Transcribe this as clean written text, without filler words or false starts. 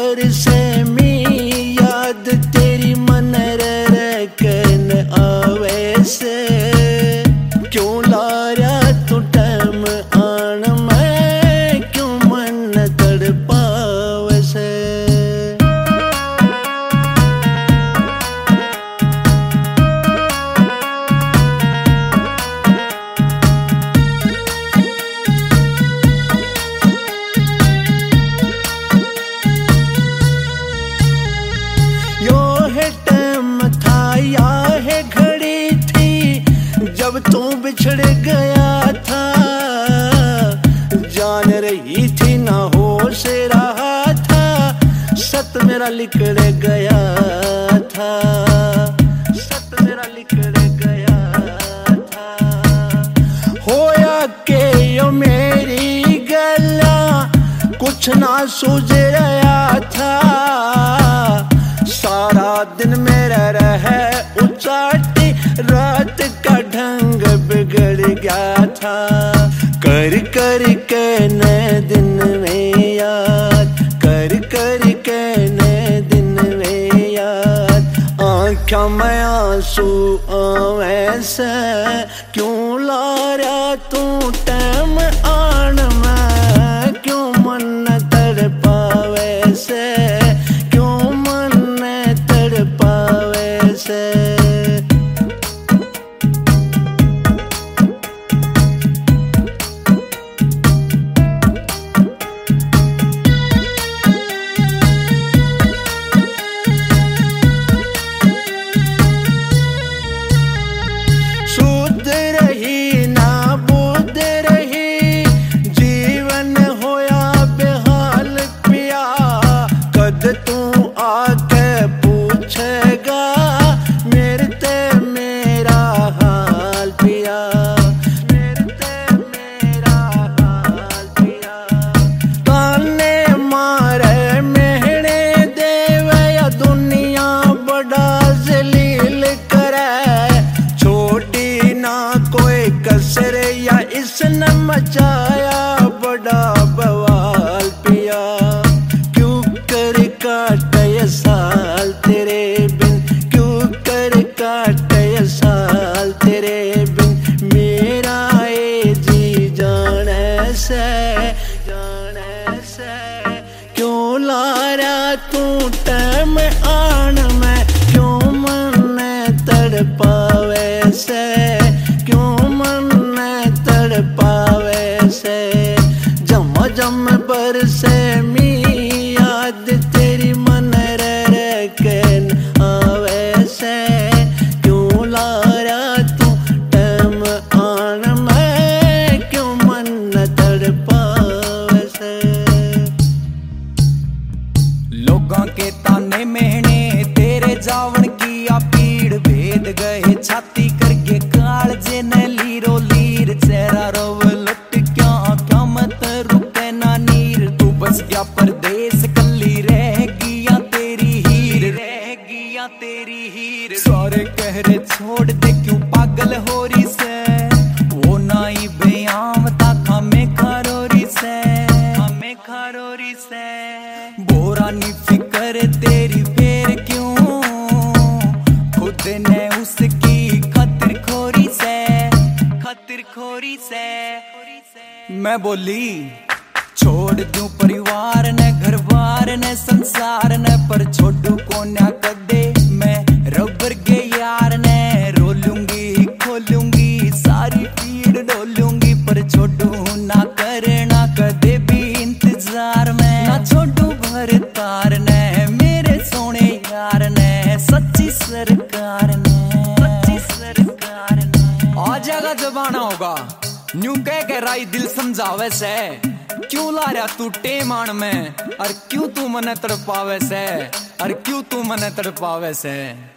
बरसे मी याद तेरी मन रखन आवे से। क्यों लारा तू टाइम आन मैं, क्यों मन तड़पावे से। यो है टाइम था या है घड़ी थी जब तू बिछड़ गया था। जान रही थी ना होश रहा था, सत मेरा लिकड़ गया था, सत मेरा लिकड़ गया था। होया के यो मेरी गला कुछ ना सूझ रहा था। सारा दिन मेरा रहे उचाटी, रात का ढंग बिगड़ गया था। कर कर के नए दिन में याद, कर कर के नए दिन में याद। आँखों में आंसू आवे से, क्यों लारा तू टाइम आन मैं, क्यों मन तड़पावे से, क्यों मन तड़पावे से। शुद्ध रही ना बुद्ध रही, जीवन होया बेहाल पिया। कद तू आके पूछेगा मेरे ते मेरा हाल पिया, मेरे ते मेरा हाल पिया। ताने मारे मेहने देवे या दुनिया बड़ा जलील करे। छोटी ना कोई कसर या इसने मचाया बड़ा बवाल पिया। क्यों कर काटे ये साल तेरे बिन, क्यों कर काटे ये साल तेरे बिन। मेरा ये जी जाने से, जाने से। क्यों लारा तू टाइम आन मैं, क्यों मन तड़पावे से, क्यों मन तड़पावे से। जम जम बरसे मी याद तेरी मन रखन आवे से। क्यों लारा तू टाइम आन मैं, क्यों मन तड़पावे से। लोगों के ताने मेहने तेरे जावन की आ पीड़ भेद गए छाती करके काल जे न लीरो लीर। चेहरा रोव लुट क्या क्या मत रुके ना नीर। तू बस गया परदेस कली रह गया तेरी हीर, रह गया तेरी हीर। सारे कहरे छोड़ दे क्यों पागल हो रही से, वो नाई बेआम ता खामे खारोरी से, खामे खारोरी से। बोरा नी फिकर तेरी फेर क्यों, खुद ने उसकी खातिर खोरी से, खातिर खोरी से। मैं बोली छोड़ दूं परिवार ने, घर बार ने, संसार ने, पर छोड़ू को ना कदे मैं रबर के यार ने। रोलूंगी खोलूंगी सारी पीड़ डोलूंगी, पर छोड़ू ना करना कदे भी इंतजार में। ना छोड़ू भर तार ने मेरे सोने यार ने, सच्ची सरकार ने, सच्ची सरकार ने। आ जाएगा जब आना होगा न्यू कह के राई दिल समझावे से। क्यों ला रहा तू टेमान में, और क्यों तू मन तड़पावे से, और क्यों तू मन तड़पावे से।